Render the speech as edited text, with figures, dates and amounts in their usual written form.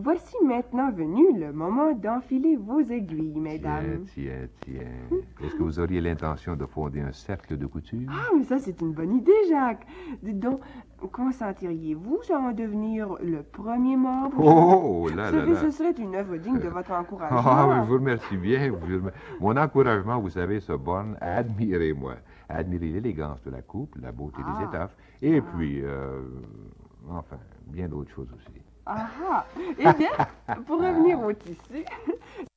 voici maintenant venu le moment d'enfiler vos aiguilles, mesdames. Tiens. Est-ce que vous auriez l'intention de fonder un cercle de couture? Ah, mais ça, c'est une bonne idée, Jacques. Dites donc, consentiriez-vous à en devenir le premier membre? Oh, là, Vous là, savez, là. ce serait une œuvre digne de votre encouragement. Ah, oui, je vous remercie bien. Mon encouragement, vous savez, se borne à admirer moi. À admirer l'élégance de la coupe, la beauté des étaffes, et puis, enfin, bien d'autres choses aussi. Ah ah! Eh bien, pour revenir au tissu,